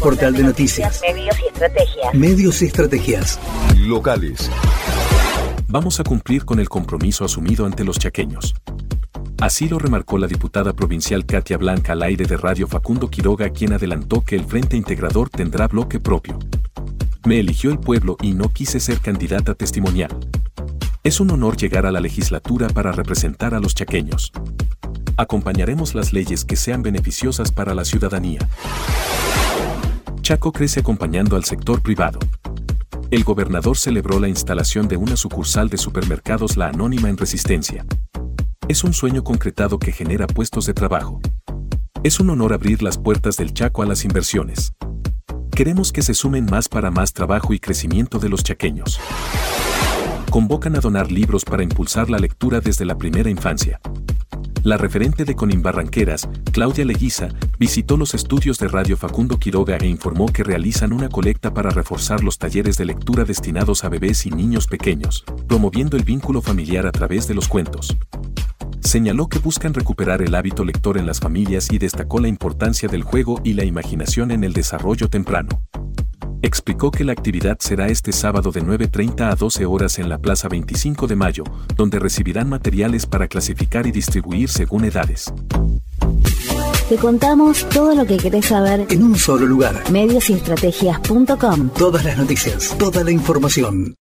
Portal de noticias. Medios y estrategias. Medios y estrategias. Locales. Vamos a cumplir con el compromiso asumido ante los chaqueños. Así lo remarcó la diputada provincial Katia Blanca al aire de Radio Facundo Quiroga, quien adelantó que el Frente Integrador tendrá bloque propio. Me eligió el pueblo y no quise ser candidata testimonial. Es un honor llegar a la legislatura para representar a los chaqueños. Acompañaremos las leyes que sean beneficiosas para la ciudadanía. Chaco crece acompañando al sector privado. El gobernador celebró la instalación de una sucursal de supermercados La Anónima en Resistencia. Es un sueño concretado que genera puestos de trabajo. Es un honor abrir las puertas del Chaco a las inversiones. Queremos que se sumen más para más trabajo y crecimiento de los chaqueños. Convocan a donar libros para impulsar la lectura desde la primera infancia. La referente de Conim Barranqueras, Claudia Leguiza, visitó los estudios de Radio Facundo Quiroga e informó que realizan una colecta para reforzar los talleres de lectura destinados a bebés y niños pequeños, promoviendo el vínculo familiar a través de los cuentos. Señaló que buscan recuperar el hábito lector en las familias y destacó la importancia del juego y la imaginación en el desarrollo temprano. Explicó que la actividad será este sábado de 9:30 a 12 horas en la Plaza 25 de Mayo, donde recibirán materiales para clasificar y distribuir según edades. Te contamos todo lo que querés saber En un solo lugar. mediosestrategias.com. Todas las noticias, toda la información.